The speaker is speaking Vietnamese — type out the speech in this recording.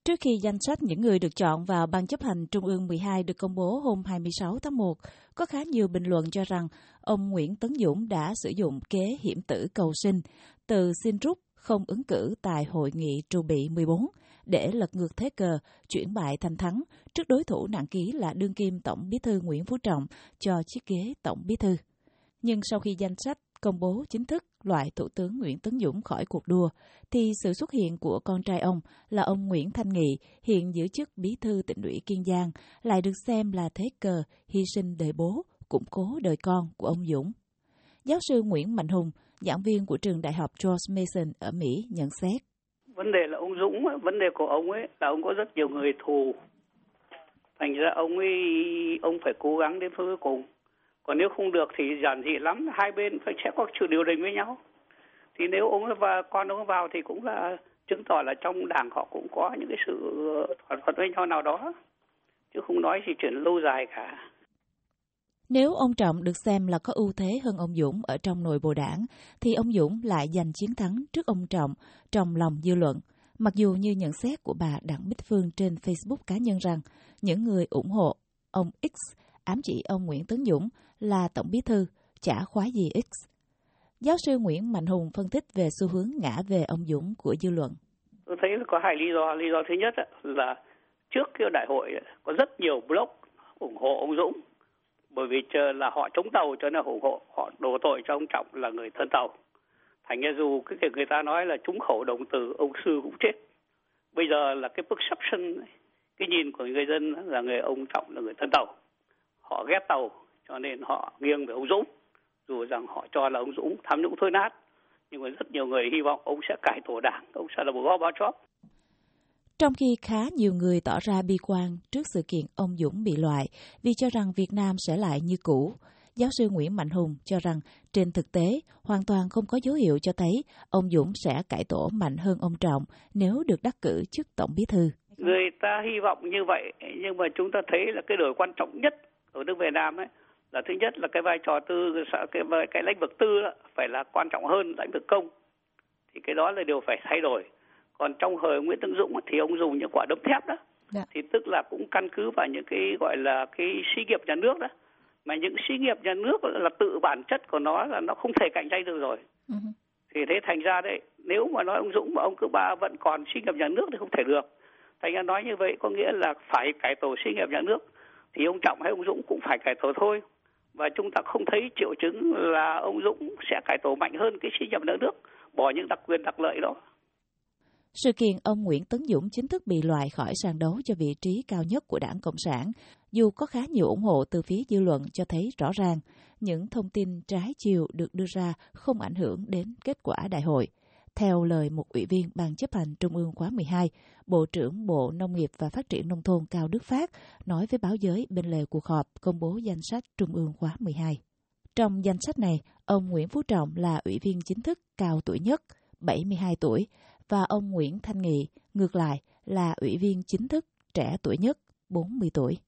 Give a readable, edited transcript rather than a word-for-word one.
Trước khi danh sách những người được chọn vào Ban chấp hành Trung ương 12 được công bố hôm 26 tháng 1, có khá nhiều bình luận cho rằng ông Nguyễn Tấn Dũng đã sử dụng kế hiểm tử cầu sinh, từ xin rút không ứng cử tại Hội nghị Trù Bị 14 để lật ngược thế cờ, chuyển bại thành thắng trước đối thủ nặng ký là đương kim Tổng Bí thư Nguyễn Phú Trọng cho chiếc ghế Tổng Bí thư. Nhưng sau khi danh sách công bố chính thức loại Thủ tướng Nguyễn Tấn Dũng khỏi cuộc đua, thì sự xuất hiện của con trai ông là ông Nguyễn Thanh Nghị, hiện giữ chức Bí thư Tỉnh ủy Kiên Giang, lại được xem là thế cờ hy sinh đời bố, củng cố đời con của ông Dũng. Giáo sư Nguyễn Mạnh Hùng, giảng viên của trường Đại học George Mason ở Mỹ nhận xét. Vấn đề là ông Dũng, vấn đề của ông ấy là ông có rất nhiều người thù. Thành ra ông phải cố gắng đến cuối cùng. Còn nếu không được thì giản dị lắm, hai bên sẽ có sự điều đình với nhau. Thì nếu ông và con ông vào thì cũng là chứng tỏ là trong đảng họ cũng có những cái sự thỏa thuận với nhau nào đó. Chứ không nói gì chuyện lâu dài cả. Nếu ông Trọng được xem là có ưu thế hơn ông Dũng ở trong nội bộ đảng, thì ông Dũng lại giành chiến thắng trước ông Trọng trong lòng dư luận. Mặc dù như nhận xét của bà Đặng Bích Phương trên Facebook cá nhân rằng những người ủng hộ ông X ám chỉ ông Nguyễn Tấn Dũng là Tổng Bí thư, chả khoái gì X. Giáo sư Nguyễn Mạnh Hùng phân tích về xu hướng ngã về ông Dũng của dư luận. Tôi thấy có hai lý do. Lý do thứ nhất là trước cái đại hội có rất nhiều blog ủng hộ ông Dũng. Bởi vì là họ chống Tàu cho nên ủng hộ, họ đổ tội cho ông Trọng là người thân Tàu. Thành ra dù cái người ta nói là trúng khẩu động từ ông Sư cũng chết. Bây giờ là cái perception, cái nhìn của người dân là ông Trọng là người thân Tàu. Họ ghét Tàu cho nên họ nghiêng về ông Dũng. Dù rằng họ cho là ông Dũng tham nhũng thối nát, nhưng mà rất nhiều người hy vọng ông sẽ cải tổ đảng, ông sẽ là một Gorbachev. Trong khi khá nhiều người tỏ ra bi quan trước sự kiện ông Dũng bị loại vì cho rằng Việt Nam sẽ lại như cũ, giáo sư Nguyễn Mạnh Hùng cho rằng trên thực tế hoàn toàn không có dấu hiệu cho thấy ông Dũng sẽ cải tổ mạnh hơn ông Trọng nếu được đắc cử chức Tổng Bí thư. Người ta hy vọng như vậy, nhưng mà chúng ta thấy là cái đổi quan trọng nhất ở nước Việt Nam ấy là thứ nhất là cái vai trò cái lĩnh vực tư đó, phải là quan trọng hơn lĩnh vực công. Thì cái đó là điều phải thay đổi. Còn trong thời Nguyễn Tấn Dũng thì ông dùng những quả đấm thép đó. Thì tức là cũng căn cứ vào những cái gọi là cái xí nghiệp nhà nước đó. Mà những xí nghiệp nhà nước là tự bản chất của nó là nó không thể cạnh tranh được rồi. Thì thế thành ra đấy, nếu mà nói ông Dũng mà ông cứ vẫn còn xí nghiệp nhà nước thì không thể được. Thành ra nói như vậy có nghĩa là phải cải tổ xí nghiệp nhà nước. Thì ông Trọng hay ông Dũng cũng phải cải tổ thôi. Và chúng ta không thấy triệu chứng là ông Dũng sẽ cải tổ mạnh hơn cái xí nghiệp nhà nước, bỏ những đặc quyền đặc lợi đó. Sự kiện ông Nguyễn Tấn Dũng chính thức bị loại khỏi sàn đấu cho vị trí cao nhất của Đảng Cộng sản, dù có khá nhiều ủng hộ từ phía dư luận cho thấy rõ ràng những thông tin trái chiều được đưa ra không ảnh hưởng đến kết quả đại hội. Theo lời một ủy viên Ban chấp hành Trung ương khóa 12, Bộ trưởng Bộ Nông nghiệp và Phát triển Nông thôn Cao Đức Phát nói với báo giới bên lề cuộc họp công bố danh sách Trung ương khóa 12. Trong danh sách này, ông Nguyễn Phú Trọng là ủy viên chính thức cao tuổi nhất, 72 tuổi, và ông Nguyễn Thanh Nghị, ngược lại, là ủy viên chính thức trẻ tuổi nhất, 40 tuổi.